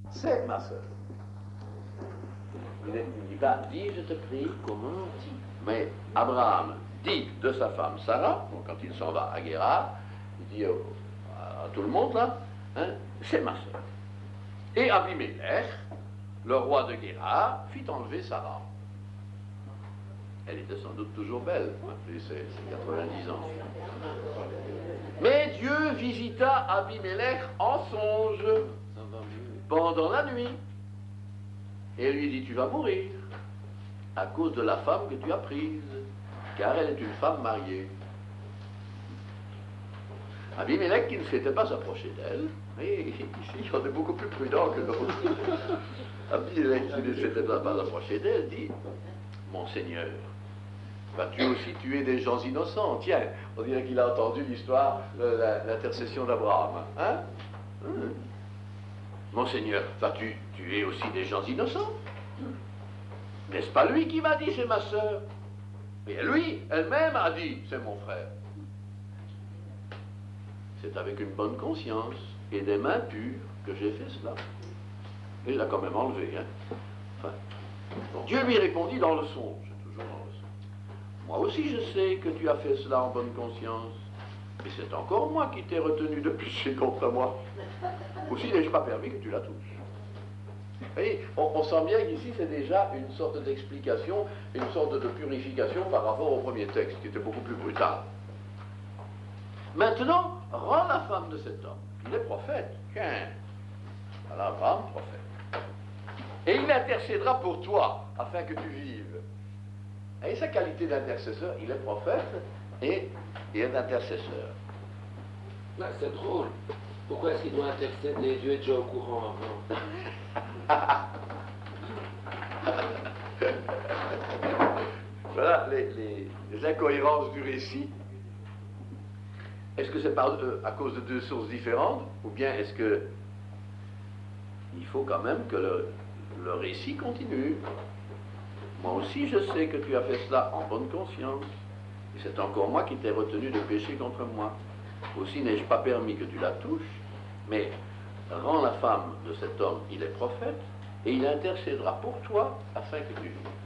c'est ma sœur. Il ne dit pas, dis, je te prie, comment dis. Mais Abraham dit de sa femme Sarah, donc quand il s'en va à Guérar, il dit à tout le monde là, hein, c'est ma sœur. Et Abimelech, le roi de Guérar, fit enlever Sarah. Elle était sans doute toujours belle, après ses 90 ans. Mais Dieu visita Abimelech en songe pendant la nuit et lui dit, tu vas mourir à cause de la femme que tu as prise, car elle est une femme mariée. Abimelech, qui ne s'était pas approché d'elle, et ici on est beaucoup plus prudent que d'autres. Abimelech, qui ne s'était pas approché d'elle, dit, mon Seigneur, vas-tu aussi tuer des gens innocents? Tiens, on dirait qu'il a entendu l'histoire de l'intercession d'Abraham. Hein? Mon Seigneur, vas-tu tuer aussi des gens innocents? N'est-ce pas lui qui m'a dit, c'est ma sœur? Et lui, elle-même a dit, c'est mon frère. C'est avec une bonne conscience et des mains pures que j'ai fait cela. Et il l'a quand même enlevé. Hein? Enfin, bon. Dieu lui répondit dans le songe, toujours dans le songe. Moi aussi je sais que tu as fait cela en bonne conscience. Et c'est encore moi qui t'ai retenu de pécher contre moi. Aussi n'ai-je pas permis que tu la touches. Vous voyez, on sent bien qu'ici c'est déjà une sorte d'explication, une sorte de purification par rapport au premier texte, qui était beaucoup plus brutal. Maintenant, rends la femme de cet homme. Il est prophète. Tiens, voilà Abraham, prophète. Et il intercédera pour toi, afin que tu vives. Et sa qualité d'intercesseur, il est prophète et il est intercesseur. Là, c'est drôle. Pourquoi est-ce qu'il doit intercéder? Dieu est déjà au courant avant. Voilà les incohérences du récit. Est-ce que c'est à cause de deux sources différentes, ou bien est-ce que il faut quand même que le récit continue? Moi aussi je sais que tu as fait cela en bonne conscience, et c'est encore moi qui t'ai retenu de pécher contre moi. Aussi n'ai-je pas permis que tu la touches, mais rends la femme de cet homme, il est prophète, et il intercédera pour toi afin que tu vives.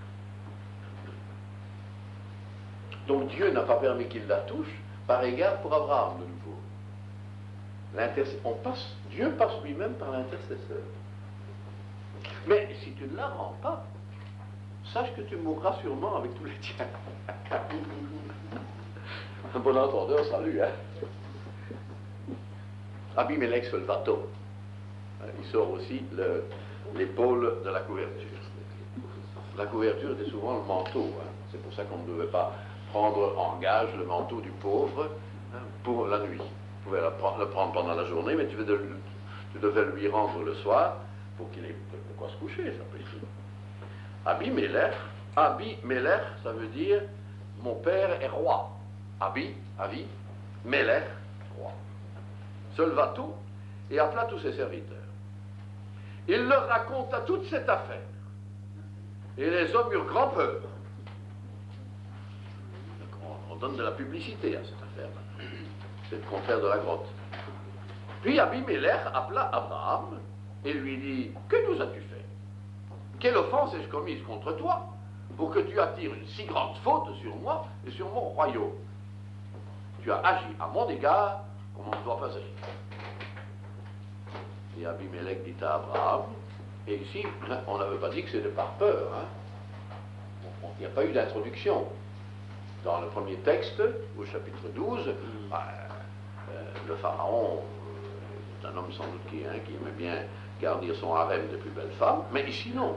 Donc Dieu n'a pas permis qu'il la touche, par égard pour Abraham de nouveau. Dieu passe lui-même par l'intercesseur. Mais si tu ne la rends pas, sache que tu mourras sûrement avec tous les tiens. Un bon entendeur, salut, hein. Abimelech se leva tôt. Il sort aussi l'épaule de la couverture. La couverture était souvent le manteau. Hein. C'est pour ça qu'on ne devait pas prendre en gage le manteau du pauvre, hein, pour la nuit. Tu pouvais le prendre pendant la journée, mais tu devais lui rendre le soir pour qu'il ait de quoi se coucher, ça peut dire. Abimelech, ça veut dire mon père est roi. Avi, Melech, roi. Se leva tôt et appela tous ses serviteurs. Il leur raconta toute cette affaire. Et les hommes eurent grand peur. On donne de la publicité à cette affaire-là. C'est le contraire de la grotte. Puis Abimelech appela Abraham et lui dit, que nous as-tu fait? Quelle offense ai-je commise contre toi pour que tu attires une si grande faute sur moi et sur mon royaume? Tu as agi à mon égard comme on ne doit pas agir. Et Abimelech dit à Abraham, et ici, on n'avait pas dit que c'était par peur. Hein. Il n'y a pas eu d'introduction. Dans le premier texte, au chapitre 12, le pharaon est un homme sans doute qui aimait bien garnir son harem des plus belles femmes, mais ici non.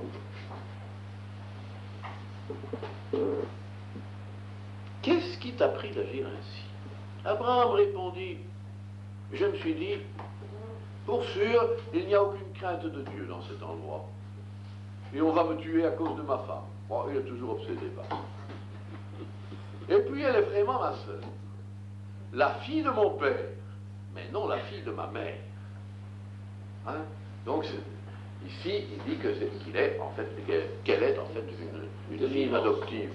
Qu'est-ce qui t'a pris d'agir ainsi? Abraham répondit, je me suis dit, pour sûr, il n'y a aucune crainte de Dieu dans cet endroit. Et on va me tuer à cause de ma femme. Bon, il est toujours obsédé par ça. Et puis elle est vraiment ma sœur, la fille de mon père, mais non la fille de ma mère. Hein? Donc ici, il dit qu'elle est en fait une fille adoptive.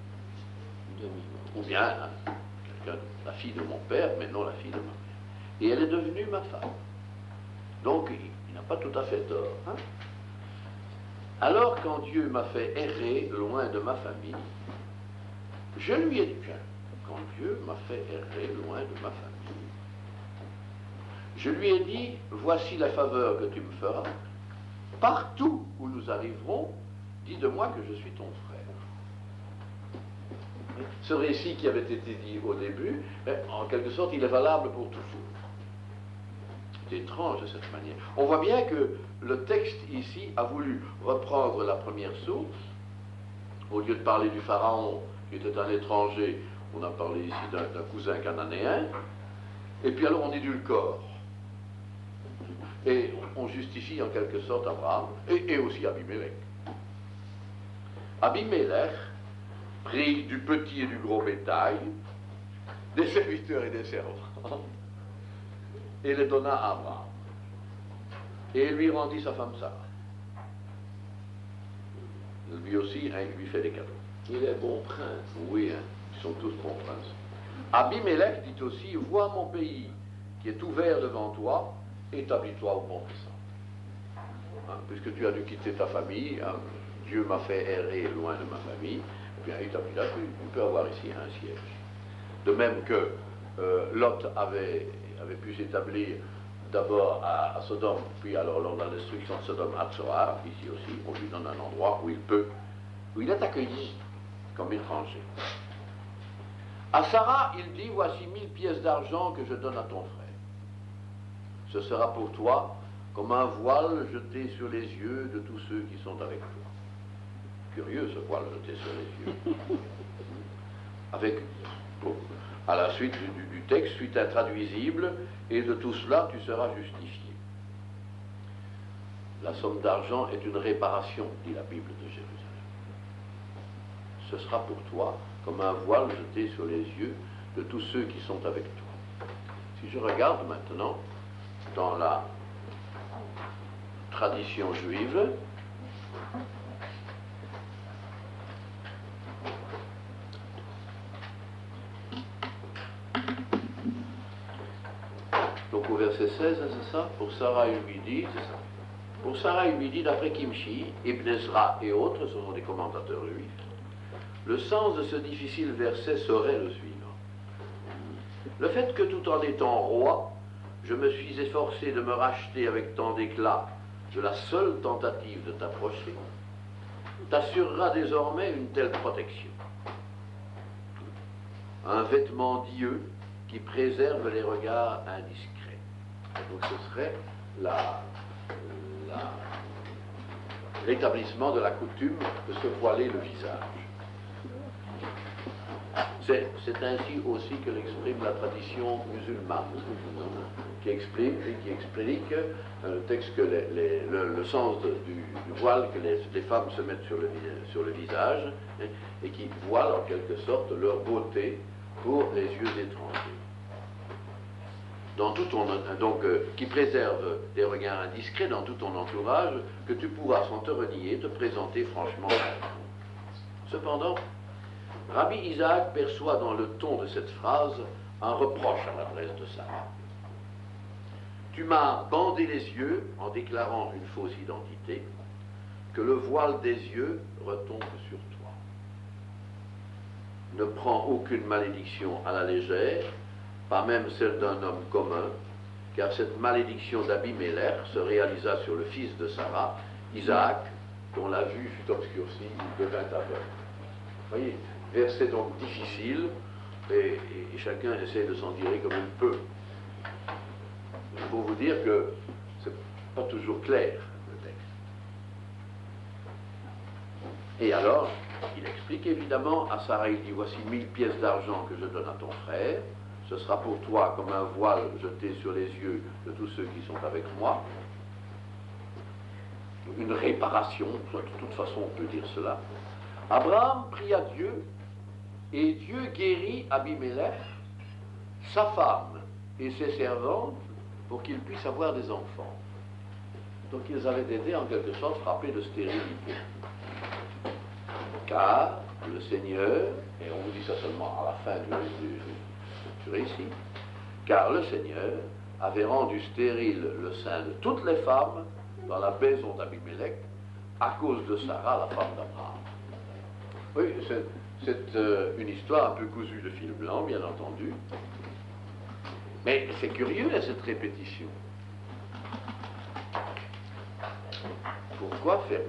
Ou bien la fille de mon père, mais non la fille de ma mère. Et elle est devenue ma femme. Donc, il n'a pas tout à fait tort. Hein? Alors, quand Dieu m'a fait errer loin de ma famille, je lui ai dit, bien, quand Dieu m'a fait errer loin de ma famille, je lui ai dit, voici la faveur que tu me feras. Partout où nous arriverons, dis de moi que je suis ton frère. Ce récit qui avait été dit au début, en quelque sorte, il est valable pour toujours. C'est étrange de cette manière. On voit bien que le texte ici a voulu reprendre la première source. Au lieu de parler du pharaon qui était un étranger, on a parlé ici d'un cousin cananéen. Et puis alors on édulcore. Et on justifie en quelque sorte Abraham et aussi Abimelech. Abimelech prit du petit et du gros bétail, des serviteurs et des servants, et les donna à Abraham. Et lui rendit sa femme Sarah. Lui aussi, hein, il lui fait des cadeaux. Il est bon prince. Oui, hein, ils sont tous bons princes. Abimelech dit aussi, vois mon pays qui est ouvert devant toi, établis-toi au bon descend. Hein, puisque tu as dû quitter ta famille, hein, Dieu m'a fait errer loin de ma famille, eh bien établis-là, tu peux avoir ici un siège. De même que Lot avait pu s'établir d'abord à Sodome, puis alors lors de la destruction de Sodome à Tsoar, ici aussi, on lui donne un endroit où il est accueilli comme étranger. À Sarah, il dit, voici 1000 pièces d'argent que je donne à ton frère. Ce sera pour toi comme un voile jeté sur les yeux de tous ceux qui sont avec toi. Curieux ce voile jeté sur les yeux. Avec, à la suite du texte, suite intraduisible, et de tout cela tu seras justifié. La somme d'argent est une réparation, dit la Bible de Jérusalem. Ce sera pour toi comme un voile jeté sur les yeux de tous ceux qui sont avec toi. Si je regarde maintenant dans la tradition juive, donc au verset 16, hein, c'est ça? Pour Sarah il lui dit, c'est ça. Pour Sarah il lui dit, d'après Kimchi, Ibn Ezra et autres, ce sont des commentateurs juifs, le sens de ce difficile verset serait le suivant. Le fait que tout en étant roi, je me suis efforcé de me racheter avec tant d'éclat de la seule tentative de t'approcher, t'assurera désormais une telle protection. Un vêtement d'yeux qui préserve les regards indiscrets. Donc ce serait l'établissement de la coutume de se voiler le visage. C'est ainsi aussi que l'exprime la tradition musulmane, qui explique le texte que le sens du voile que les femmes se mettent sur le visage, et qui voilent en quelque sorte leur beauté pour les yeux étrangers. Qui préserve des regards indiscrets dans tout ton entourage, que tu pourras sans te renier te présenter franchement. Cependant, Rabbi Isaac perçoit dans le ton de cette phrase un reproche à l'adresse de Sarah. Tu m'as bandé les yeux en déclarant une fausse identité, que le voile des yeux retombe sur toi. Ne prends aucune malédiction à la légère, pas même celle d'un homme commun, car cette malédiction d'Abimelech se réalisa sur le fils de Sarah, Isaac, dont la vue fut obscurcie, il devint aveugle. Voyez, verset donc difficile, et chacun essaie de s'en tirer comme il peut. Il faut vous dire que c'est pas toujours clair, le texte. Et alors, il explique évidemment à Sarah, il dit, voici 1000 pièces d'argent que je donne à ton frère, ce sera pour toi comme un voile jeté sur les yeux de tous ceux qui sont avec moi. Une réparation, de toute façon on peut dire cela. Abraham pria Dieu, et Dieu guérit Abimelech, sa femme et ses servantes, pour qu'ils puissent avoir des enfants. Donc ils avaient été en quelque sorte frappés de stérilité. Car le Seigneur, et on vous dit ça seulement à la fin du récit, car le Seigneur avait rendu stérile le sein de toutes les femmes dans la maison d'Abimélec à cause de Sarah, la femme d'Abraham. Oui, c'est une histoire un peu cousue de fil blanc, bien entendu. Mais c'est curieux, cette répétition. Pourquoi faire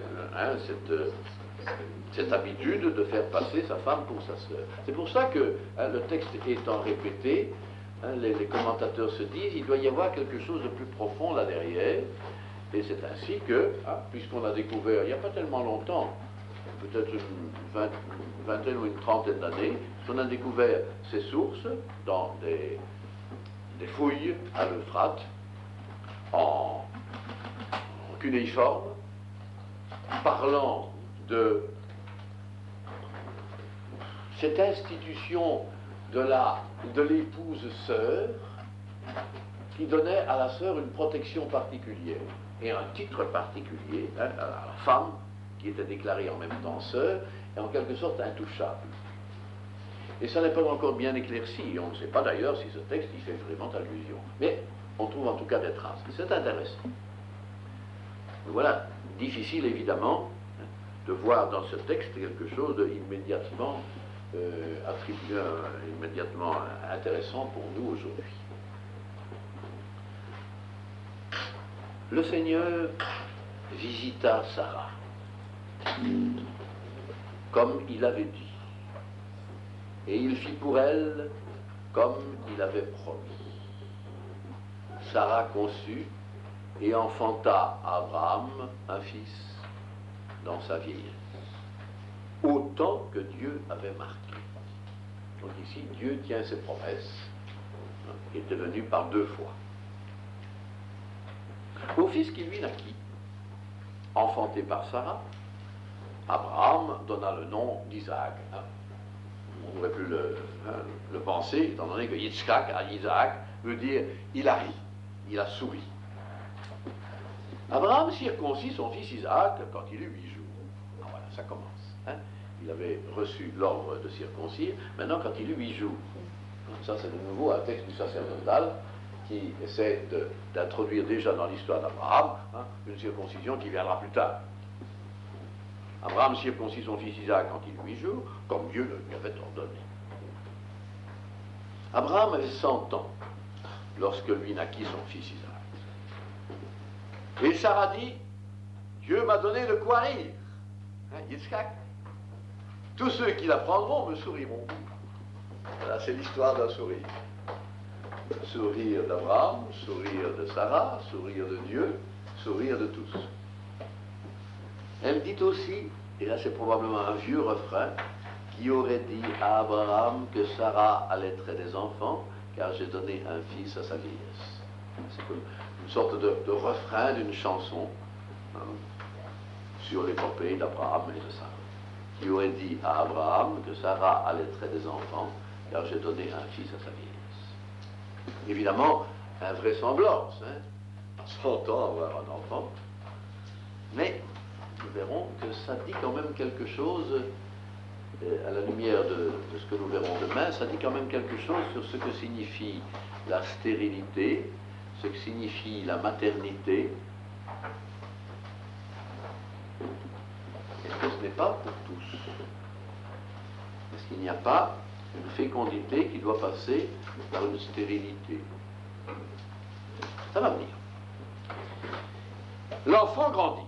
cette habitude de faire passer sa femme pour sa sœur? C'est pour ça que, le texte étant répété, les commentateurs se disent qu'il doit y avoir quelque chose de plus profond là derrière. Et c'est ainsi que, puisqu'on a découvert, il n'y a pas tellement longtemps, peut-être une vingtaine ou une trentaine d'années, on a découvert ces sources dans des fouilles à l'Euphrate, en cunéiforme, parlant de cette institution de l'épouse sœur qui donnait à la sœur une protection particulière et un titre particulier, à la femme qui était déclarée en même temps sœur et en quelque sorte intouchable. Et ça n'est pas encore bien éclairci, et on ne sait pas d'ailleurs si ce texte y fait vraiment allusion. Mais on trouve en tout cas des traces. C'est intéressant. Voilà, difficile évidemment de voir dans ce texte quelque chose d'immédiatement immédiatement intéressant pour nous aujourd'hui. Le Seigneur visita Sarah, comme il avait dit. Et il fit pour elle comme il avait promis. Sarah conçut et enfanta à Abraham un fils dans sa vieillesse, autant que Dieu avait marqué. Donc ici, Dieu tient ses promesses, qui était venu par 2 fois. Au fils qui lui naquit, enfanté par Sarah, Abraham donna le nom d'Isaac. On ne pourrait plus le penser, étant donné que Yitzhak, à Isaac, veut dire il a ri, il a souri. Abraham circoncit son fils Isaac quand il eut 8 jours. Ah, voilà, ça commence. Il avait reçu l'ordre de circoncire, maintenant quand il eut 8 jours. Ça, c'est de nouveau un texte du sacerdotal qui essaie d'introduire déjà dans l'histoire d'Abraham une circoncision qui viendra plus tard. Abraham circoncit son fils Isaac quand il eut 8 jours, comme Dieu le lui avait ordonné. Abraham avait 100 ans lorsque lui naquit son fils Isaac. Et Sarah dit, Dieu m'a donné de quoi rire. Yitzhak. Tous ceux qui l'apprendront me souriront. Voilà, c'est l'histoire d'un sourire. Sourire d'Abraham, sourire de Sarah, sourire de Dieu, sourire de tous. Elle dit aussi, et là c'est probablement un vieux refrain, qui aurait dit à Abraham que Sarah allaiterait des enfants, car j'ai donné un fils à sa vieillesse. C'est une sorte de refrain d'une chanson sur l'épopée d'Abraham et de Sarah, qui aurait dit à Abraham que Sarah allaiterait des enfants, car j'ai donné un fils à sa vieillesse. Évidemment, invraisemblance, à 100 ans avoir un enfant, mais nous verrons que ça dit quand même quelque chose, à la lumière de ce que nous verrons demain, ça dit quand même quelque chose sur ce que signifie la stérilité, ce que signifie la maternité. Est-ce que ce n'est pas pour tous? Est-ce qu'il n'y a pas une fécondité qui doit passer par une stérilité? Ça va venir. L'enfant grandit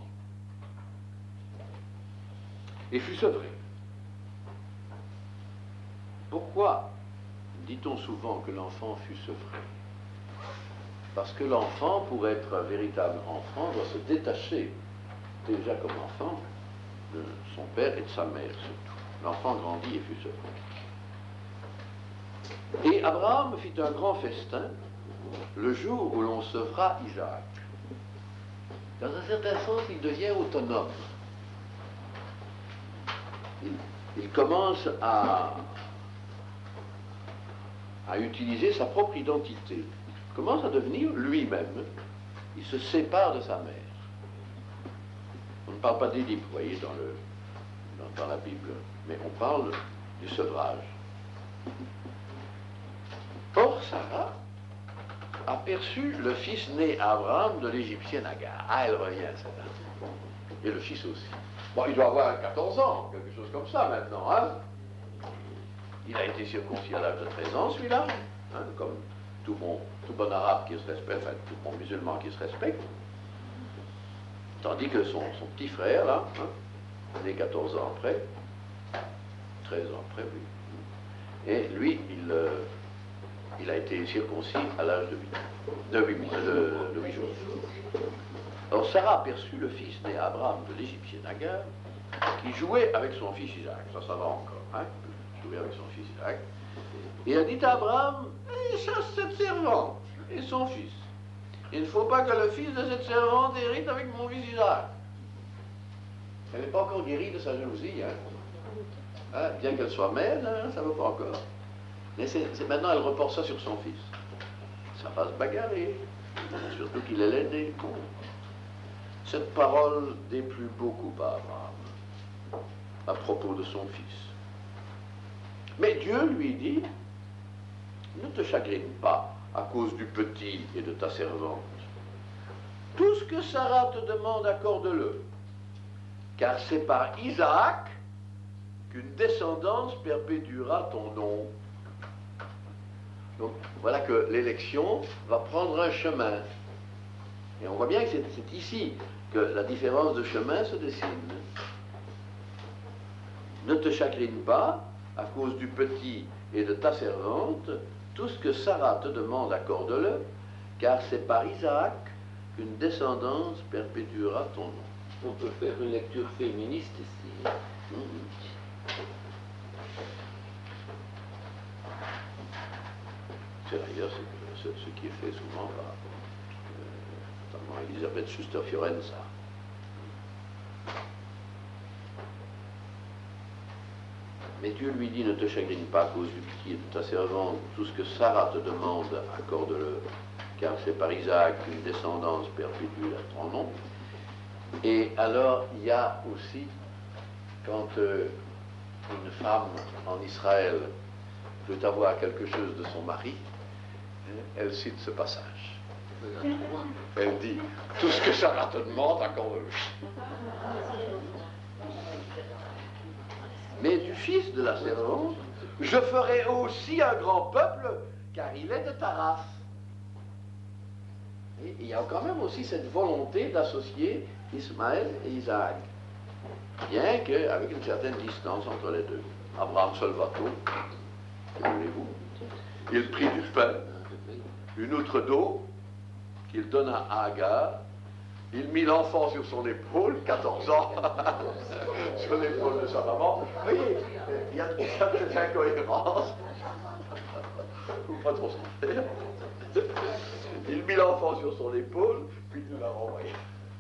et fut sevré. Pourquoi dit-on souvent que l'enfant fut sevré? Parce que l'enfant, pour être un véritable enfant, doit se détacher, déjà comme enfant, de son père et de sa mère surtout. L'enfant grandit et fut sevré. Et Abraham fit un grand festin le jour où l'on sevra Isaac. Dans un certain sens, il devient autonome. Il commence à utiliser sa propre identité. Il commence à devenir lui-même. Il se sépare de sa mère. On ne parle pas d'Édipe, vous voyez, dans la Bible, mais on parle du sevrage. Or, Sarah aperçut le fils né à Abraham de l'Égyptienne Agar. Ah, elle revient, celle-là. Et le fils aussi. Bon, il doit avoir 14 ans, quelque chose comme ça maintenant, hein. Il a été circoncis à l'âge de 13 ans, celui-là, hein, comme tout bon arabe qui se respecte, enfin, tout bon musulman qui se respecte. Tandis que son petit frère, là, hein, né 14 ans après, 13 ans après, oui. Et lui, il a été circoncis à l'âge de 8 jours. Alors Sarah aperçut le fils né à Abraham de l'Égyptienne Agar, qui jouait avec son fils Isaac. Ça va encore, hein, jouer avec son fils Isaac. Et elle dit à Abraham, chasse cette servante et son fils. Il ne faut pas que le fils de cette servante hérite avec mon fils Isaac. Elle n'est pas encore guérie de sa jalousie, hein, bien qu'elle soit mère, hein, ça ne va pas encore. Mais maintenant, elle reporte ça sur son fils. Ça va se bagarrer, surtout qu'il est l'aîné. Cette parole déplut beaucoup à Abraham à propos de son fils. Mais Dieu lui dit, ne te chagrine pas à cause du petit et de ta servante. Tout ce que Sarah te demande, accorde-le, car c'est par Isaac qu'une descendance perpétuera ton nom. Donc voilà que l'élection va prendre un chemin. Et on voit bien que c'est ici que la différence de chemin se dessine. Ne te chagrine pas à cause du petit et de ta servante. Tout ce que Sarah te demande, accorde-le, car c'est par Isaac qu'une descendance perpétuera ton nom. On peut faire une lecture féministe ici. C'est d'ailleurs ce qui est fait souvent par notamment Elisabeth Schuster-Fiorenza. Mais Dieu lui dit, ne te chagrine pas à cause du petit et de ta servante, tout ce que Sarah te demande, accorde-le, car c'est par Isaac qu'une descendance perpétue ton nom. Et alors, il y a aussi, quand une femme en Israël veut avoir quelque chose de son mari, elle cite ce passage. Elle dit, tout ce que Sarah te demande, accorde-le. Mais du fils de la servante, je ferai aussi un grand peuple, car il est de ta race. Et il y a quand même aussi cette volonté d'associer Ismaël et Isaac, bien qu'avec une certaine distance entre les deux. Abraham se leva tôt, que voulez-vous? Il prit du pain, une outre d'eau, qu'il donna à Agar. Il mit l'enfant sur son épaule, 14 ans, sur l'épaule de sa maman. Vous voyez, il y a certaines incohérences. Il ne faut pas trop se faire. Il mit l'enfant sur son épaule, puis il nous l'a renvoyé.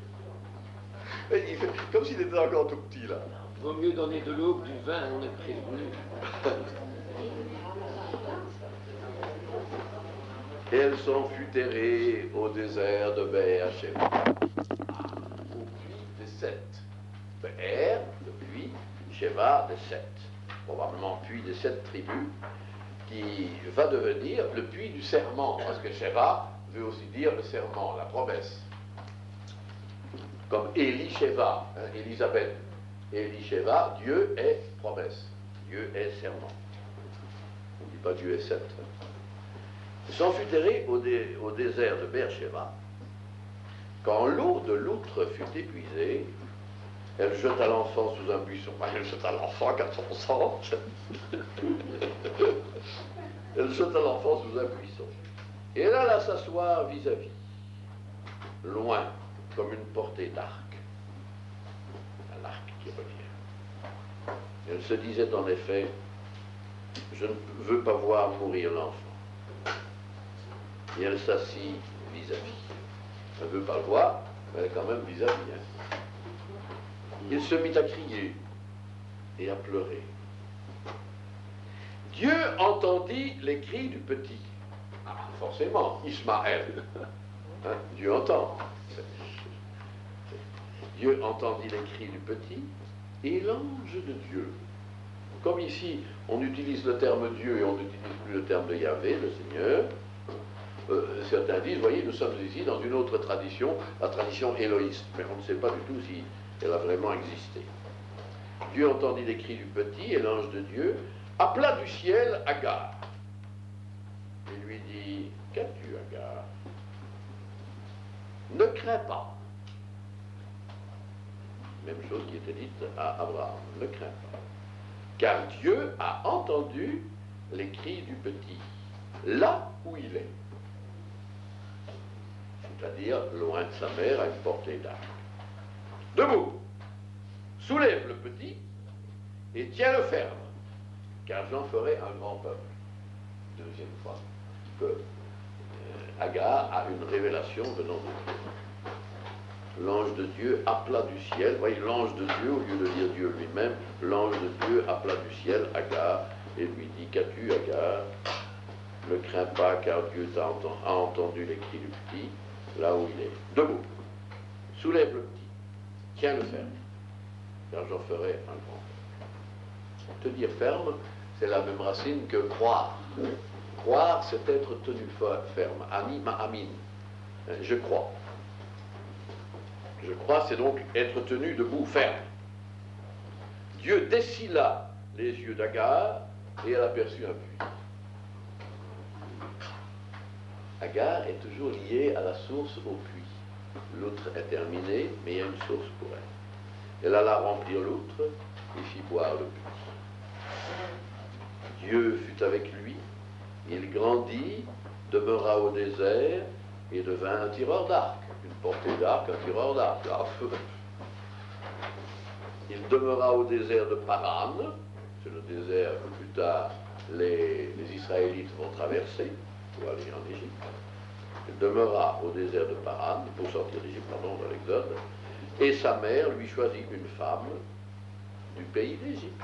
Comme s'il était encore tout petit, là. Vaut mieux donner de l'eau que du vin, on est prévenu. Et elle s'en fut terrée au désert de Beer-Sheba, au puits des Sept. Beer, le puits, Sheba, des Sept. Probablement puits des 7 tribus, qui va devenir le puits du serment, parce que Sheba veut aussi dire le serment, la promesse. Comme Élie-Sheba, Élisabeth. Élie-Sheba, Dieu est promesse, Dieu est serment. On ne dit pas Dieu est sceptre. Il s'en fut terré au désert de Beer-Sheba. Quand l'eau de l'outre fut épuisée, elle jeta l'enfant sous un buisson. Elle jeta l'enfant à 14 ans. Elle jeta l'enfant sous un buisson. Et elle alla s'asseoir vis-à-vis, loin, comme une portée d'arc. Un arc qui revient. Elle se disait en effet, je ne veux pas voir mourir l'enfant. Et elle s'assit vis-à-vis. Elle ne veut pas le voir, mais elle est quand même vis-à-vis. Hein. Il se mit à crier et à pleurer. Dieu entendit les cris du petit. Ah, forcément, Ismaël. Hein, Dieu entend. Dieu entendit les cris du petit et l'ange de Dieu. Comme ici, on utilise le terme Dieu et on n'utilise plus le terme de Yahvé, le Seigneur. certains disent, voyez, nous sommes ici dans une autre tradition, la tradition éloïste, mais on ne sait pas du tout si elle a vraiment existé. Dieu entendit les cris du petit, et l'ange de Dieu appela du ciel Agar. Et lui dit, qu'as-tu, Agar? Ne crains pas. Même chose qui était dite à Abraham, ne crains pas. Car Dieu a entendu les cris du petit, là où il est. C'est-à-dire loin de sa mère, à une portée d'arc. Debout, soulève le petit et tiens-le ferme, car j'en ferai un grand peuple. Deuxième fois que Agar a une révélation venant de Dieu. L'ange de Dieu appela du ciel, voyez, l'ange de Dieu, au lieu de dire Dieu lui-même, l'ange de Dieu appela du ciel Agar et lui dit, qu'as-tu, Agar? Ne crains pas, car Dieu a entendu les cris du petit, là où il est. Debout, soulève le petit, tiens-le ferme, car j'en ferai un grand peuple. Te dire ferme, c'est la même racine que croire. Croire, c'est être tenu ferme. Amin. Je crois. Je crois, c'est donc être tenu debout, ferme. Dieu dessilla les yeux d'Agar et elle aperçut un puits. Agar est toujours liée à la source, au puits. L'outre est terminée, mais il y a une source pour elle. Elle alla remplir l'outre et fit boire le puits. Dieu fut avec lui, il grandit, demeura au désert et devint un tireur d'arc. Une portée d'arc, un tireur d'arc. Il demeura au désert de Paran, c'est le désert que plus tard les Israélites vont traverser pour aller en Égypte. Il demeura au désert de Paran, pour sortir d'Égypte, pardon, dans l'Exode, et sa mère lui choisit une femme du pays d'Égypte.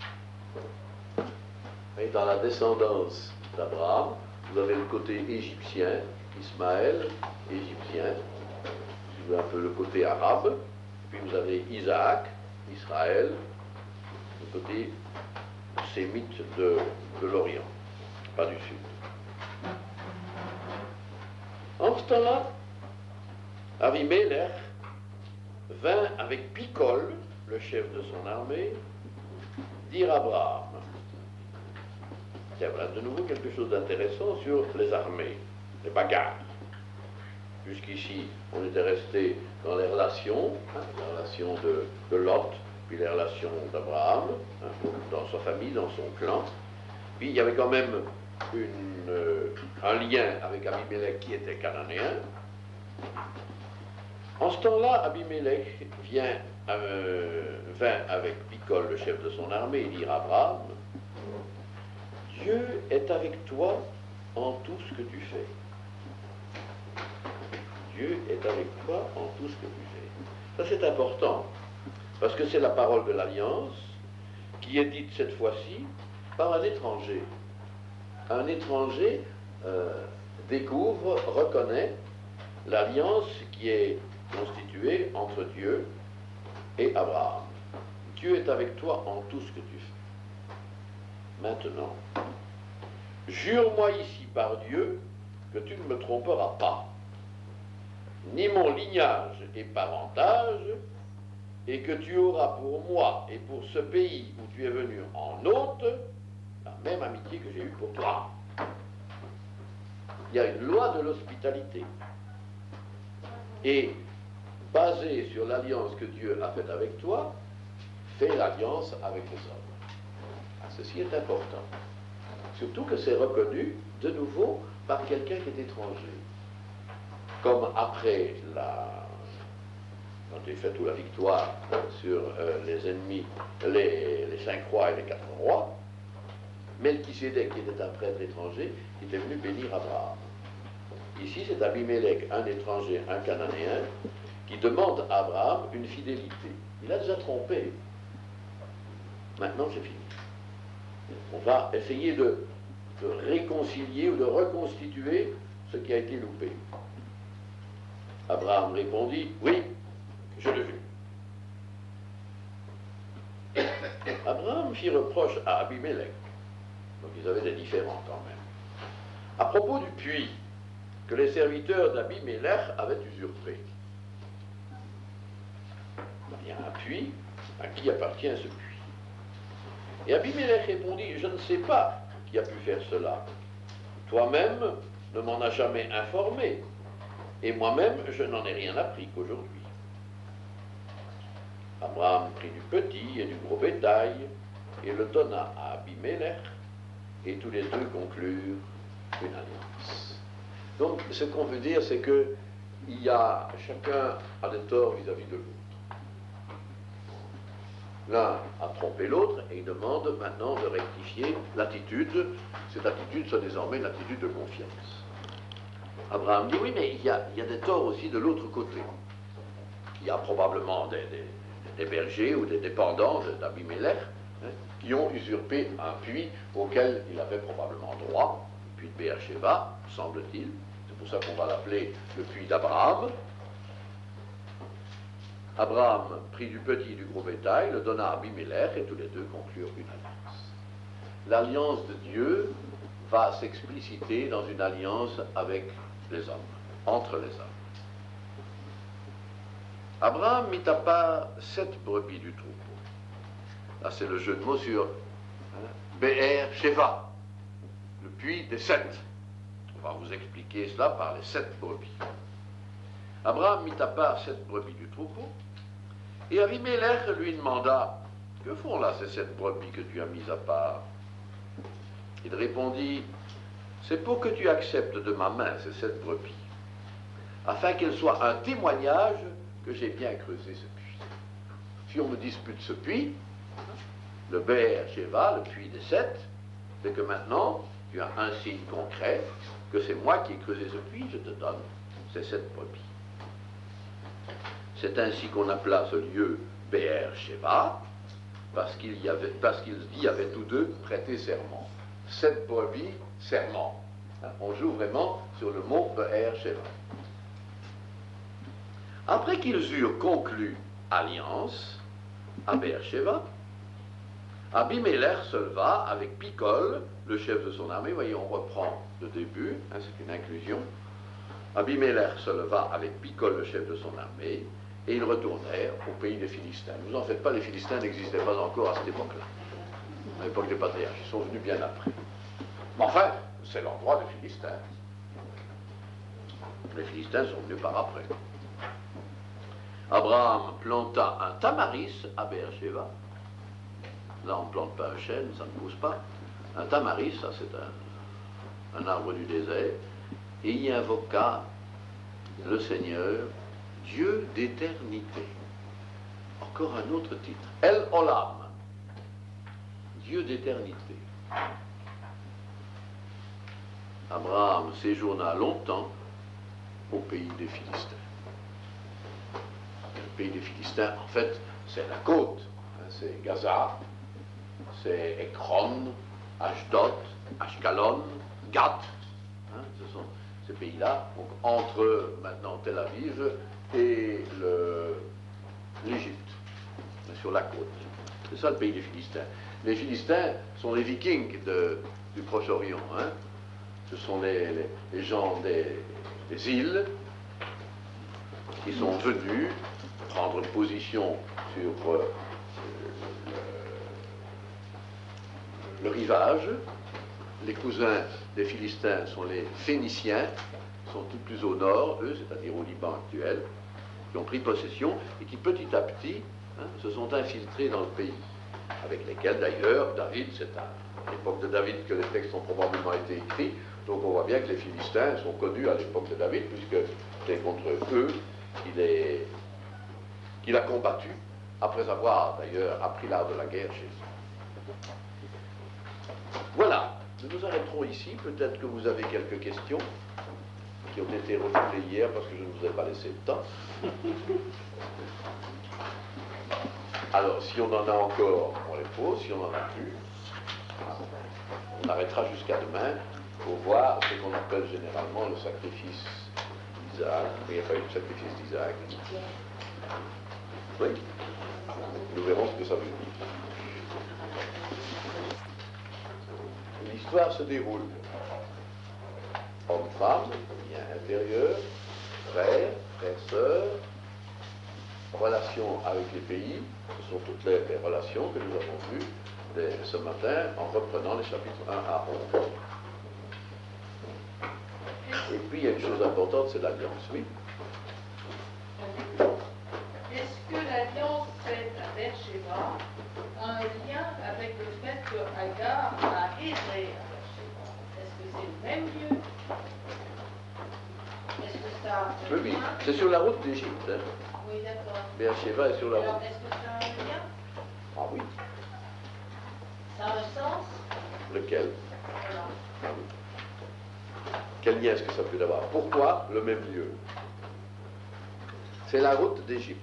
Et dans la descendance d'Abraham, vous avez le côté égyptien, Ismaël, égyptien, vous avez un peu le côté arabe, puis vous avez Isaac, Israël, le côté sémite de l'Orient, pas du Sud. En ce temps-là, Abimelech vint avec Picol, le chef de son armée, dire à Abraham. Tiens, voilà de nouveau quelque chose d'intéressant sur les armées, les bagarres. Jusqu'ici, on était resté dans les relations de Lot, puis les relations d'Abraham, dans sa famille, dans son clan. Puis il y avait quand même un lien avec Abimelech qui était cananéen. En ce temps-là, Abimelech vint avec Picol, le chef de son armée, et dire à Abraham, Dieu est avec toi en tout ce que tu fais. Dieu est avec toi en tout ce que tu fais. Ça c'est important, parce que c'est la parole de l'alliance qui est dite cette fois-ci par un étranger. Un étranger découvre, reconnaît l'alliance qui est constituée entre Dieu et Abraham. Dieu est avec toi en tout ce que tu fais. Maintenant, jure-moi ici par Dieu que tu ne me tromperas pas, ni mon lignage et parentage, et que tu auras pour moi et pour ce pays où tu es venu en hôte, la même amitié que j'ai eue pour toi. Il y a une loi de l'hospitalité. Et basée sur l'alliance que Dieu a faite avec toi, fais l'alliance avec les hommes. Ceci est important. Surtout que c'est reconnu de nouveau par quelqu'un qui est étranger. Comme après quand est faite la victoire sur les ennemis, les 5 rois et les 4 rois, Melchisédek, qui était un prêtre étranger, qui était venu bénir Abraham. Ici, c'est Abimelech, un étranger, un cananéen, qui demande à Abraham une fidélité. Il a déjà trompé. Maintenant, c'est fini. On va essayer de réconcilier ou de reconstituer ce qui a été loupé. Abraham répondit, oui, je l'ai vu. Abraham fit reproche à Abimelech. Donc ils avaient des différends quand même. À propos du puits, que les serviteurs d'Abimelech avaient usurpé. Il y a un puits, à qui appartient ce puits? Et Abimelech répondit, je ne sais pas qui a pu faire cela. Toi-même ne m'en as jamais informé, et moi-même je n'en ai rien appris qu'aujourd'hui. Abraham prit du petit et du gros bétail, et le donna à Abimelech, et tous les deux conclurent une alliance. Donc, ce qu'on veut dire, c'est que chacun a des torts vis-à-vis de l'autre. L'un a trompé l'autre, et il demande maintenant de rectifier l'attitude. Cette attitude soit désormais une attitude de confiance. Abraham dit, oui, mais il y a des torts aussi de l'autre côté. Il y a probablement des bergers ou des dépendants d'Abimelech, qui ont usurpé un puits auquel il avait probablement droit, le puits de Beersheba, semble-t-il. C'est pour ça qu'on va l'appeler le puits d'Abraham. Abraham prit du petit et du gros bétail, le donna à Abimelech, et tous les deux conclurent une alliance. L'alliance de Dieu va s'expliciter dans une alliance avec les hommes, entre les hommes. Abraham mit à part 7 brebis du troupeau. Là, c'est le jeu de mots sur Be'er Sheva, le puits des 7. On va vous expliquer cela par les 7 brebis. Abraham mit à part 7 brebis du troupeau, et Abimelech lui demanda, que font là ces 7 brebis que tu as mises à part? Il répondit, c'est pour que tu acceptes de ma main ces 7 brebis, afin qu'elles soient un témoignage que j'ai bien creusé ce puits. Si on me dispute ce puits, le Be'er Sheva, le puits des 7, c'est que maintenant, tu as un signe concret que c'est moi qui ai creusé ce puits, je te donne ces 7 brebis. C'est ainsi qu'on appela ce lieu Be'er Sheva, parce qu'ils y avaient tous deux prêté serment. 7 brebis, serment. On joue vraiment sur le mot Be'er Sheva. Après qu'ils eurent conclu alliance à Be'er Sheva, Abimelech se leva avec Picol, le chef de son armée. Voyez, on reprend le début, c'est une inclusion. Abimelech se leva avec Picol, le chef de son armée, et ils retournèrent au pays des Philistins. Ne vous en faites pas, les Philistins n'existaient pas encore à cette époque-là, à l'époque des patriarches. Ils sont venus bien après. Mais enfin, c'est l'endroit des Philistins. Les Philistins sont venus par après. Abraham planta un tamaris à Beersheba. Là, on ne plante pas un chêne, ça ne pousse pas. Un tamaris, ça c'est un arbre du désert. Et il y invoqua le Seigneur, Dieu d'éternité. Encore un autre titre. El Olam, Dieu d'éternité. Abraham séjourna longtemps au pays des Philistins. Le pays des Philistins, en fait, c'est la côte. C'est Gaza, c'est Ekron, Ashdod, Ashkelon, Gath. Ce sont ces pays-là, donc entre maintenant Tel Aviv et l'Égypte, sur la côte. C'est ça le pays des Philistins. Les Philistins sont les Vikings du Proche-Orient. Ce sont les gens des îles qui sont venus prendre position sur le rivage. Les cousins des Philistins sont les Phéniciens, qui sont tout plus au nord, eux, c'est-à-dire au Liban actuel, qui ont pris possession et qui petit à petit se sont infiltrés dans le pays, avec lesquels d'ailleurs David, c'est à l'époque de David que les textes ont probablement été écrits, donc on voit bien que les Philistins sont connus à l'époque de David, puisque c'est contre eux qu'il a combattu, après avoir d'ailleurs appris l'art de la guerre chez eux. Voilà, nous nous arrêterons ici. Peut-être que vous avez quelques questions qui ont été refoulées hier parce que je ne vous ai pas laissé le temps. Alors, si on en a encore, on les pose. Si on n'en a plus, on arrêtera jusqu'à demain pour voir ce qu'on appelle généralement le sacrifice d'Isaac. Il n'y a pas eu de sacrifice d'Isaac. Oui. Nous verrons ce que ça veut dire. L'histoire se déroule homme-femme, lien intérieur, frère, frère-sœur, relations avec les pays, ce sont toutes les relations que nous avons vues ce matin en reprenant les chapitres 1 à 11. Et puis il y a une chose importante, c'est l'alliance, oui. Est-ce que l'alliance faite à Beersheba a un lien avec le fait que Agar a erré à Beersheba? Est-ce que c'est le même lieu? Est-ce que ça a un Oui, lien? c'est sur la route d'Égypte. Hein. Oui, d'accord. Beersheba est sur la Alors, route. est-ce que ça a un lien? Ah oui. Ça a un sens? Lequel? Voilà. Ah oui. Quel lien est-ce que ça peut avoir? Pourquoi le même lieu? C'est la route d'Égypte.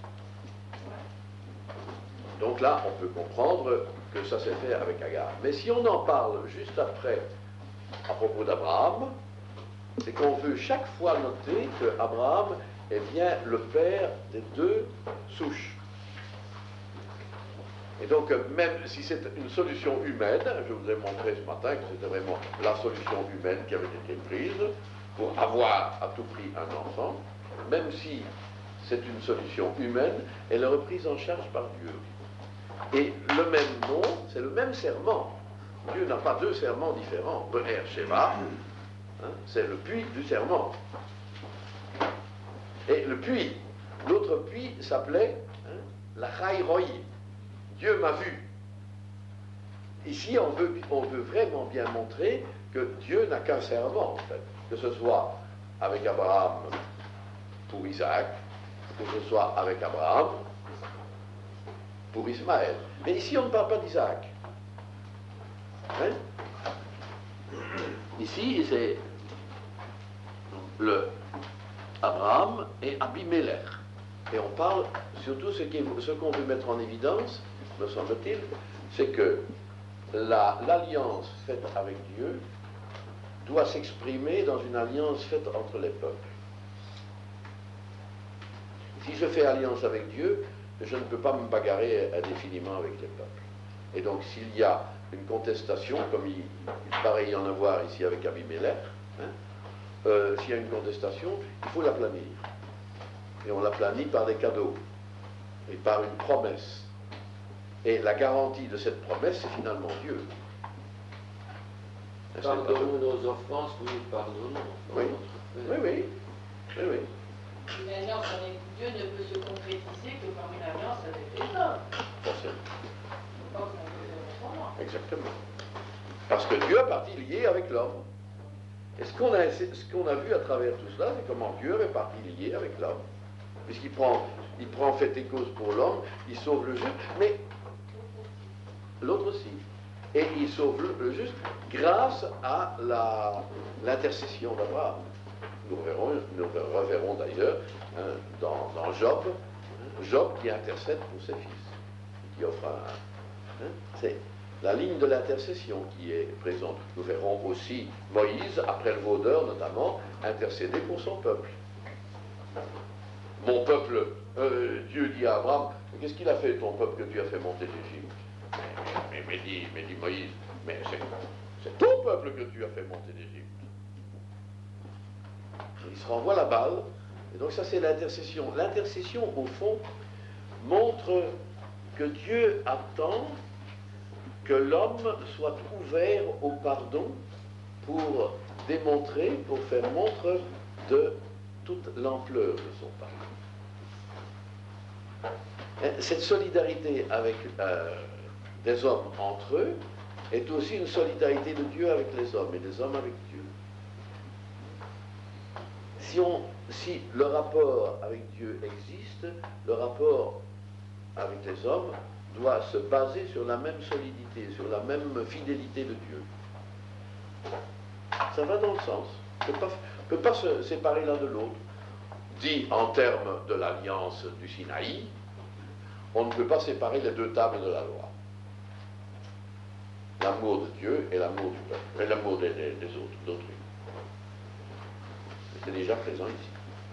Donc là, on peut comprendre que ça s'est fait avec Agar. Mais si on en parle juste après, à propos d'Abraham, c'est qu'on veut chaque fois noter que Abraham est bien le père des deux souches. Et donc, même si c'est une solution humaine, je vous ai montré ce matin que c'était vraiment la solution humaine qui avait été prise pour avoir à tout prix un enfant, même si c'est une solution humaine, elle est reprise en charge par Dieu. Et le même nom, c'est le même serment. Dieu n'a pas deux serments différents. Beersheba, c'est le puits du serment. Et le puits, l'autre puits s'appelait la Chai Roi. Dieu m'a vu. Ici, on veut vraiment bien montrer que Dieu n'a qu'un serment, en fait. Que ce soit avec Abraham pour Isaac, que ce soit avec Abraham pour Ismaël. Mais ici, on ne parle pas d'Isaac. Hein? Ici, c'est le Abraham et Abimelech. Et on parle surtout ce qu'on veut mettre en évidence, me semble-t-il, c'est que l'alliance faite avec Dieu doit s'exprimer dans une alliance faite entre les peuples. Si je fais alliance avec Dieu, je ne peux pas me bagarrer indéfiniment avec les peuples. Et donc s'il y a une contestation, comme il paraît y en avoir ici avec Abimelech, s'il y a une contestation, il faut la planir. Et on la planifie par des cadeaux et par une promesse. Et la garantie de cette promesse, c'est finalement Dieu. Pardonne-nous nos offenses, oui, pardonne-nous. Oui. Oui, oui. Oui, oui. Une alliance avec Dieu ne peut se concrétiser que par une alliance avec les hommes. Forcément. Pas qu'on peut faire autrement. Exactement. Parce que Dieu a partie liée avec l'homme. Et ce qu'on a vu à travers tout cela, c'est comment Dieu est partie liée avec l'homme. Puisqu'il prend fait et cause pour l'homme, il sauve le juste, mais l'autre aussi. Et il sauve le juste grâce à l'intercession d'Abraham. Nous reverrons d'ailleurs dans Job, Job qui intercède pour ses fils, qui offre c'est la ligne de l'intercession qui est présente. Nous verrons aussi Moïse, après le vaudeur notamment, intercéder pour son peuple. Mon peuple, Dieu dit à Abraham, qu'est-ce qu'il a fait ton peuple que tu as fait monter d'Égypte? Mais dit Moïse, mais c'est ton peuple que tu as fait monter d'Égypte. Il se renvoie la balle, et donc ça c'est l'intercession. L'intercession, au fond, montre que Dieu attend que l'homme soit ouvert au pardon pour démontrer, pour faire montre de toute l'ampleur de son pardon. Cette solidarité avec des hommes entre eux est aussi une solidarité de Dieu avec les hommes et des hommes avec Dieu. Si le rapport avec Dieu existe, le rapport avec les hommes doit se baser sur la même solidité, sur la même fidélité de Dieu. Ça va dans le sens. On ne peut pas se séparer l'un de l'autre. Dit en termes de l'alliance du Sinaï, on ne peut pas séparer les deux tables de la loi. L'amour de Dieu et l'amour du peuple, et l'amour des autres, d'autrui. C'est déjà présent ici.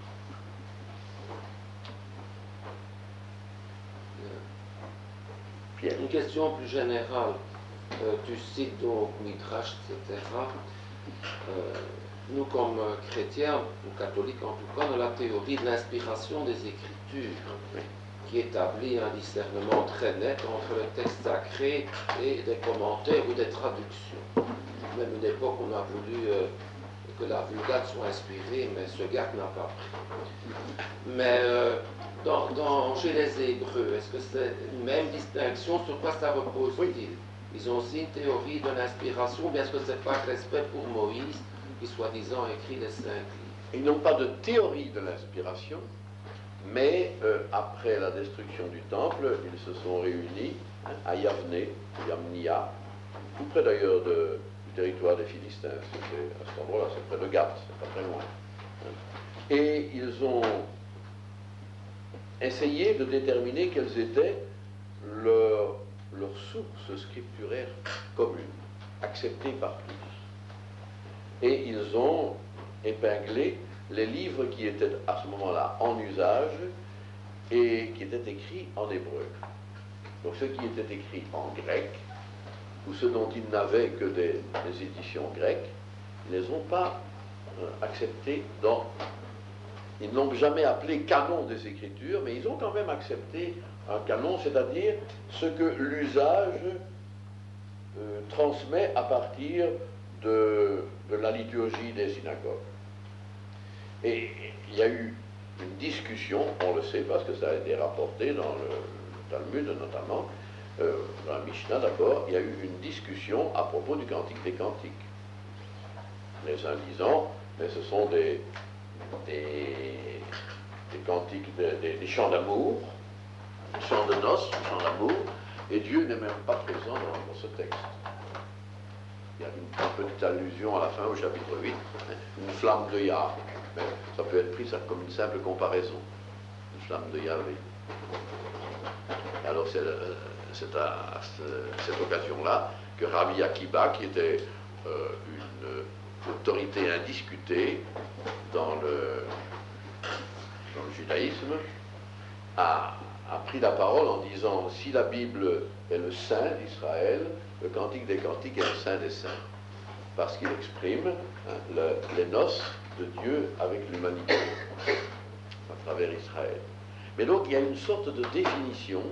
Pierre. Une question plus générale. Tu cites donc Midrash, etc. nous comme chrétiens, ou catholiques en tout cas, on a la théorie de l'inspiration des Écritures, qui établit un discernement très net entre le texte sacré et des commentaires ou des traductions. Même une époque, on a voulu que la Vulgate soit inspirée, mais ce gars n'a pas pris. Mais chez les Hébreux, est-ce que c'est une même distinction? Sur quoi ça repose-t-il? Ils ont aussi une théorie de l'inspiration, ou bien est-ce que c'est pas respect pour Moïse, qui soi-disant écrit les 5 livres? Ils n'ont pas de théorie de l'inspiration, mais après la destruction du temple, ils se sont réunis à Yavne, Yamnia, tout près d'ailleurs du territoire des Philistins. À cet endroit-là, c'est près de Gath, c'est pas très loin. Et ils ont essayé de déterminer quelles étaient leurs sources scripturaires communes, acceptées par tous. Et ils ont épinglé les livres qui étaient à ce moment-là en usage et qui étaient écrits en hébreu. Donc ceux qui étaient écrits en grec, ou ceux dont ils n'avaient que des éditions grecques, ils ne les ont pas acceptés ils ne l'ont jamais appelé canon des Écritures, mais ils ont quand même accepté un canon, c'est-à-dire ce que l'usage transmet à partir de la liturgie des synagogues. Et il y a eu une discussion, on le sait parce que ça a été rapporté dans le Talmud notamment, dans la Mishnah d'abord, il y a eu une discussion à propos du Cantique des Cantiques. Les uns disant, mais ce sont des cantiques, des chants d'amour, des chants de noces, des chants d'amour, et Dieu n'est même pas présent dans ce texte. Il y a une petite allusion à la fin au chapitre 8, une flamme de Yahvé. Mais ça peut être pris comme une simple comparaison, une flamme de Yahvé. Alors c'est à cette occasion-là que Rabbi Akiba, qui était une autorité indiscutée dans le judaïsme, a pris la parole en disant: si la Bible est le saint d'Israël, le Cantique des Cantiques est le saint des saints, parce qu'il exprime les noces de Dieu avec l'humanité à travers Israël. Mais donc il y a une sorte de définition,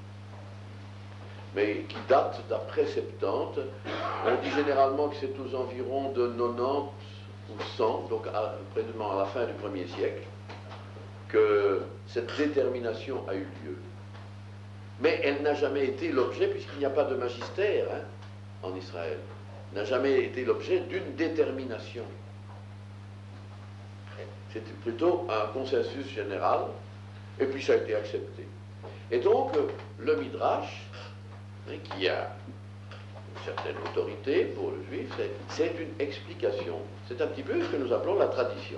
mais qui date d'après 70. On dit généralement que c'est aux environs de 90 ou 100, donc précisément à la fin du 1er siècle, que cette détermination a eu lieu. Mais elle n'a jamais été l'objet, puisqu'il n'y a pas de magistère en Israël, n'a jamais été l'objet d'une détermination. C'était plutôt un consensus général, et puis ça a été accepté. Et donc, le Midrash, qui a une certaine autorité pour le juif, c'est une explication. C'est un petit peu ce que nous appelons la tradition.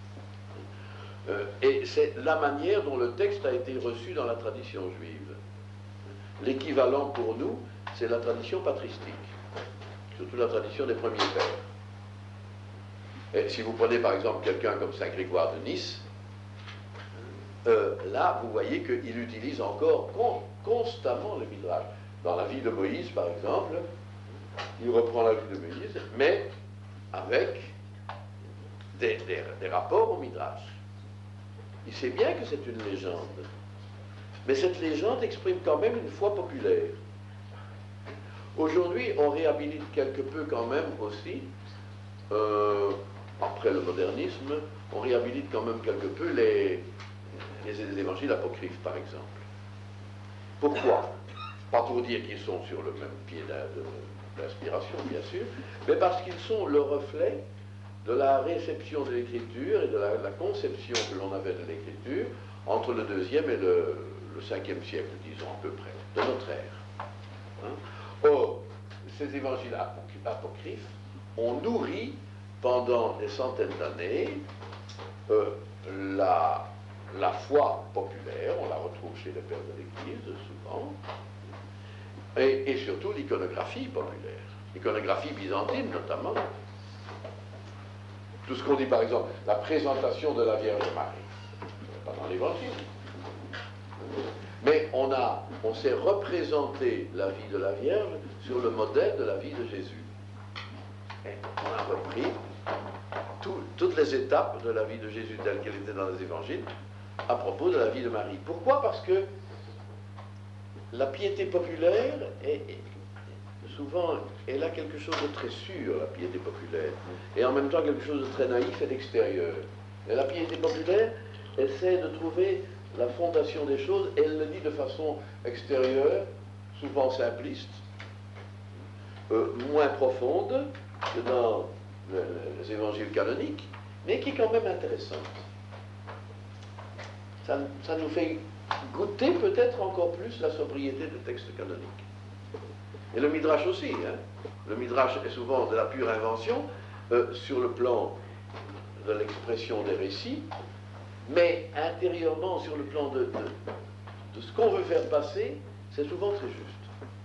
Et c'est la manière dont le texte a été reçu dans la tradition juive. L'équivalent pour nous, c'est la tradition patristique, surtout la tradition des premiers pères. Et si vous prenez par exemple quelqu'un comme Saint Grégoire de Nice, là vous voyez qu'il utilise encore constamment le Midrash. Dans la vie de Moïse par exemple, il reprend la vie de Moïse, mais avec des rapports au Midrash. Il sait bien que c'est une légende, mais cette légende exprime quand même une foi populaire. Aujourd'hui, on réhabilite quelque peu quand même aussi, après le modernisme, on réhabilite quand même quelque peu les évangiles apocryphes, par exemple. Pourquoi? Pas pour dire qu'ils sont sur le même pied d'inspiration, bien sûr, mais parce qu'ils sont le reflet de la réception de l'écriture et de la conception que l'on avait de l'écriture entre le 2e et le 5e siècle, disons à peu près, de notre ère. Or, ces évangiles apocryphes ont nourri pendant des centaines d'années la foi populaire, on la retrouve chez les pères de l'Église souvent, et surtout l'iconographie populaire, l'iconographie byzantine notamment. Tout ce qu'on dit par exemple, la présentation de la Vierge Marie, pas dans l'Évangile. Mais on s'est représenté la vie de la Vierge sur le modèle de la vie de Jésus. Et on a repris toutes les étapes de la vie de Jésus telle qu'elle était dans les évangiles à propos de la vie de Marie. Pourquoi? Parce que la piété populaire souvent, elle a quelque chose de très sûr, la piété populaire, et en même temps quelque chose de très naïf et d'extérieur. Et la piété populaire essaie de trouver la fondation des choses, et elle le dit de façon extérieure, souvent simpliste, moins profonde que dans les évangiles canoniques, mais qui est quand même intéressante. Ça nous fait goûter peut-être encore plus la sobriété des textes canoniques. Et le Midrash aussi. Hein. Le Midrash est souvent de la pure invention sur le plan de l'expression des récits, mais intérieurement, sur le plan de ce qu'on veut faire passer, c'est souvent très juste.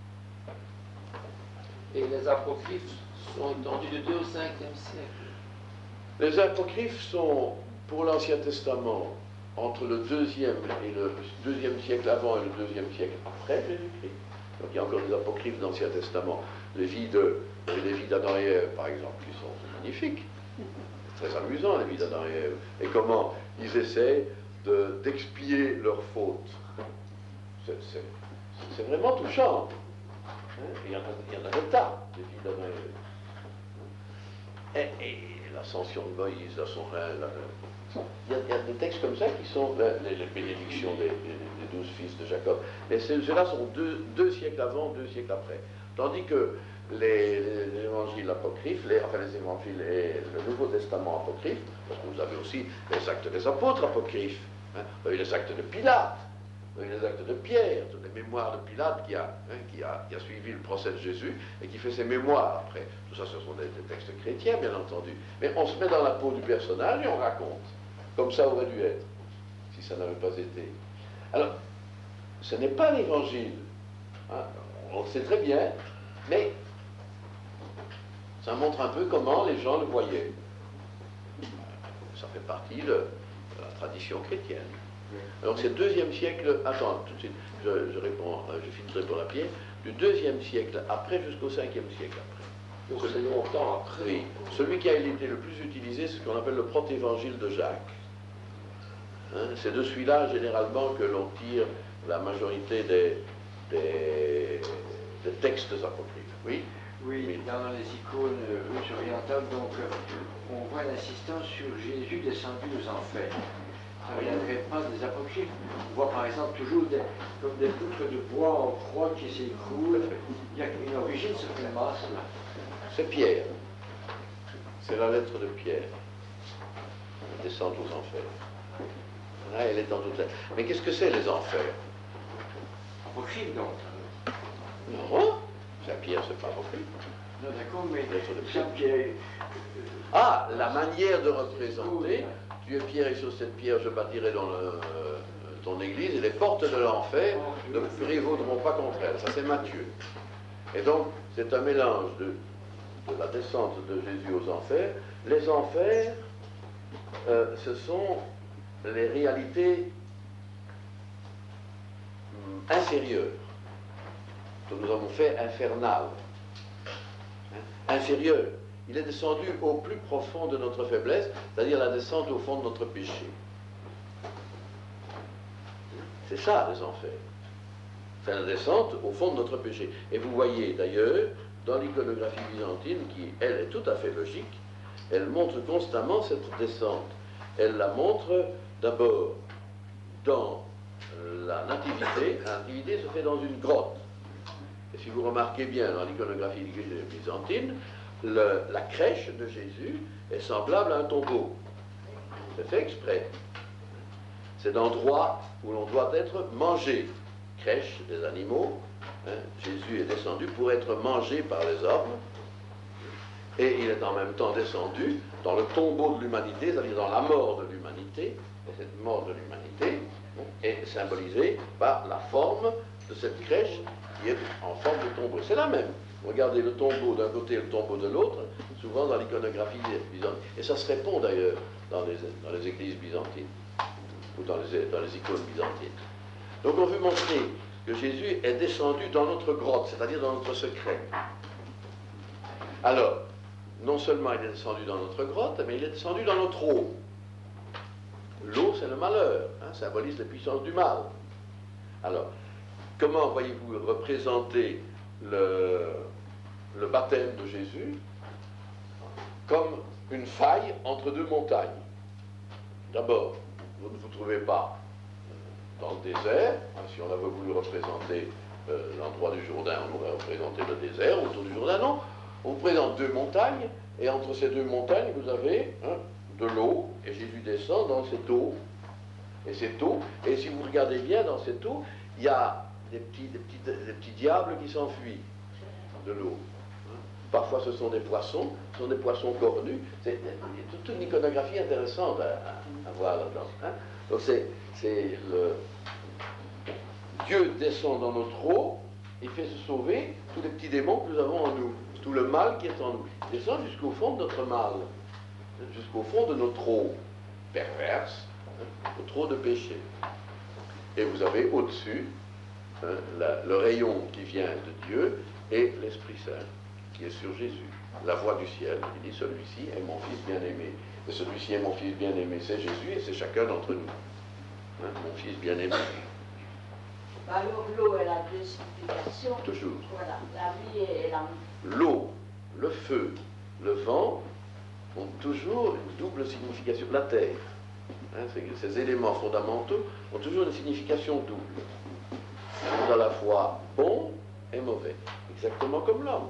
Et les apocryphes sont étendus de 2 au 5e siècle. Les apocryphes sont, pour l'Ancien Testament, entre le 2e et le 2e siècle avant et le 2e siècle après Jésus-Christ. Donc il y a encore des apocryphes de l'Ancien Testament. Les vies d'Adam et Ève, par exemple, qui sont magnifiques. C'est très amusant, les vies d'Adam et Ève. Et comment ils essaient d'expier leurs fautes. C'est vraiment touchant. Il y en a des tas, des vies d'Adam et Ève. Et l'ascension de Moïse à son règne. Il y a des textes comme ça qui sont les bénédictions des 12 fils de Jacob. Mais ceux-là sont deux siècles avant, 2 siècles après. Tandis que les évangiles apocryphes, les évangiles et le Nouveau Testament apocryphe, parce que vous avez aussi les actes des apôtres apocryphes, hein, vous avez les actes de Pilate, vous avez les actes de Pierre, toutes les mémoires de Pilate qui a suivi le procès de Jésus et qui fait ses mémoires après. Tout ça, ce sont des textes chrétiens, bien entendu. Mais on se met dans la peau du personnage et on raconte. Comme ça aurait dû être, si ça n'avait pas été. Alors, ce n'est pas l'évangile. Hein, on le sait très bien, mais ça montre un peu comment les gens le voyaient. Ça fait partie de la tradition chrétienne. Alors c'est le 2e siècle, attends, tout de suite, je réponds, je finis de répondre à Pierre, du 2e siècle après jusqu'au 5e siècle après. Donc c'est longtemps après. Oui. Celui qui a été le plus utilisé, c'est ce qu'on appelle le protévangile de Jacques. Hein, c'est de celui-là, généralement, que l'on tire la majorité des textes apocryphes. Oui? Oui, dans les icônes russes orientales, donc, on voit l'insistance sur Jésus descendu aux enfers. Ça ne viendrait pas des apocryphes. On voit par exemple toujours comme des poutres de bois en croix qui s'écroulent. Il y a une origine, cette masse-là. C'est Pierre. C'est la lettre de Pierre. Descend aux enfers. Là, elle est en toute lettre. Mais qu'est-ce que c'est les enfers? Apocryphe donc. Non, Saint-Pierre, c'est pas apocryphe. Non, d'accord, mais Lettre de ça qui est... Ah, la manière de représenter. Tu es pierre et sur cette pierre je bâtirai dans ton église et les portes de l'enfer ne prévaudront pas contre elle. Ça c'est Matthieu. Et donc c'est un mélange de la descente de Jésus aux enfers. Les enfers, ce sont les réalités inférieures que nous avons fait infernales. Inférieures. Il est descendu au plus profond de notre faiblesse, c'est-à-dire la descente au fond de notre péché. C'est ça, les enfers. C'est la descente au fond de notre péché. Et vous voyez d'ailleurs, dans l'iconographie byzantine, qui, elle, est tout à fait logique, elle montre constamment cette descente. Elle la montre d'abord dans la nativité. La nativité se fait dans une grotte. Et si vous remarquez bien dans l'iconographie byzantine, la crèche de Jésus est semblable à un tombeau. C'est fait exprès. C'est l'endroit où l'on doit être mangé. Crèche des animaux. Hein. Jésus est descendu pour être mangé par les hommes. Et il est en même temps descendu dans le tombeau de l'humanité, c'est-à-dire dans la mort de l'humanité. Et cette mort de l'humanité est symbolisée par la forme de cette crèche qui est en forme de tombeau. C'est la même. Regardez le tombeau d'un côté et le tombeau de l'autre, souvent dans l'iconographie byzantine. Et ça se répond d'ailleurs dans les églises byzantines, ou dans les icônes byzantines. Donc on veut montrer que Jésus est descendu dans notre grotte, c'est-à-dire dans notre secret. Alors, non seulement il est descendu dans notre grotte, mais il est descendu dans notre eau. L'eau, c'est le malheur, hein, symbolise la puissance du mal. Alors, comment voyez-vous représenter le baptême de Jésus? Comme une faille entre deux montagnes. D'abord, vous ne vous trouvez pas dans le désert. Si on avait voulu représenter l'endroit du Jourdain, on aurait représenté le désert autour du Jourdain. Non, on vous présente deux montagnes, et entre ces deux montagnes, vous avez de l'eau, et Jésus descend dans cette eau. Et cette eau, et si vous regardez bien dans cette eau, il y a des petits diables qui s'enfuient de l'eau. Parfois ce sont des poissons cornus. C'est toute une iconographie intéressante à voir là-dedans. Hein. Donc c'est Dieu descend dans notre eau et fait se sauver tous les petits démons que nous avons en nous, tout le mal qui est en nous. Il descend jusqu'au fond de notre mal, jusqu'au fond de notre eau perverse, notre eau de péché. Et vous avez au-dessus le rayon qui vient de Dieu et l'Esprit Saint qui est sur Jésus, la voix du ciel. Il dit, celui-ci est mon fils bien-aimé. Et celui-ci est mon fils bien-aimé, c'est Jésus et c'est chacun d'entre nous. Hein, mon fils bien-aimé. Alors l'eau est la désignification. Toujours. Voilà, la vie est la... L'eau, le feu, le vent ont toujours une double signification. La terre, hein, ces éléments fondamentaux ont toujours une signification double. Ils sont à la fois bons et mauvais, exactement comme l'homme.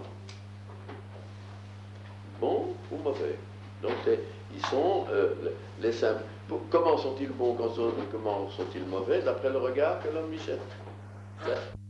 Bons ou mauvais. Donc ils sont les simples. Comment sont-ils bons, comment sont-ils mauvais, d'après le regard que l'homme y jette.